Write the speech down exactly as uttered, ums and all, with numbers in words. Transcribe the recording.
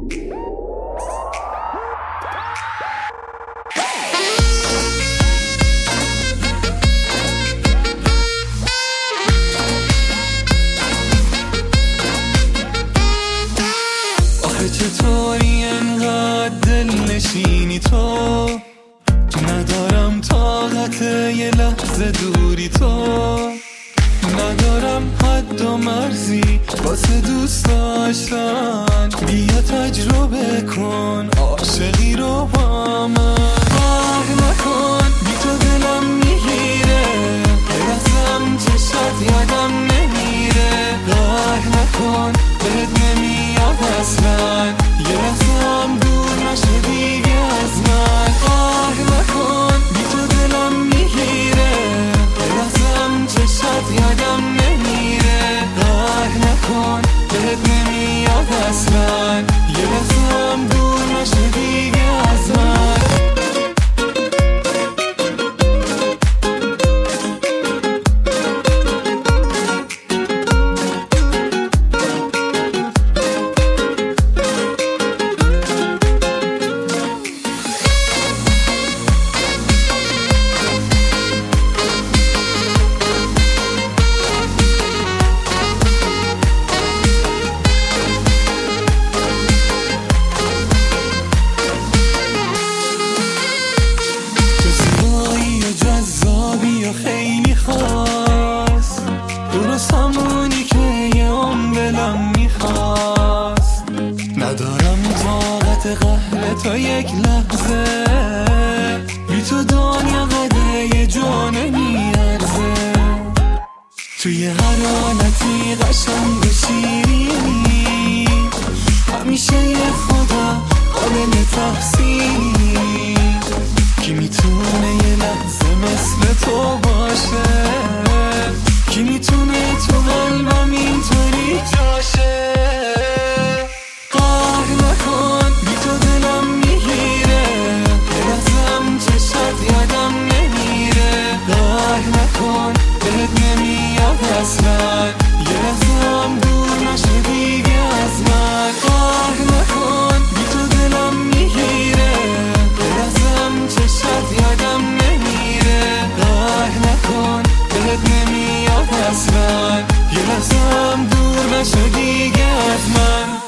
چطوری انقدر دل نشینی تو؟ ندارم طاقت یه لحظه دوری تو، ندارم حد و مرزی واسه دوست داشتن. بیا تجربه کن عاشقی رو با من. آه نکن بی تو دلم میگیره، برسم چشات یادم نمیره. آه نکن بهت نمیاد اصلا، یه لحظم دور نشه دیگه از من. آه نکن بی تو دلم میگیره، برسم چشات یادم نمیره. آه نکن بهت نمیاد اصلا، یه لحظم دور نشه دیگه از من. خیلی خواست درست همونی که یه عمر دلم میخواست. ندارم طاقت قهر تا یک لحظه، بی تو دنیا قده یه جا نمیارزه. توی هر حالتی قشنگ و شیرینی، همیشه یه خدا قابل تحسینی. کی میتونه یه لحظه مثل تو باشه؟ کی میتونه تو قلبم اینطوری جاشه؟ قهر نکن بی تو دلم میگیره، یه لحظم چشات یادم نمیره. قهر نکن بهت نمیاد اصلا، یه لحظم دور نشه دیگه از من. قهر نکن بی تو دلم میگیره، یه لحظم چشات یادم نمیره. قهر نکن بهت نمیاد اصلا، یه لحظم دور نشه دیگه از من.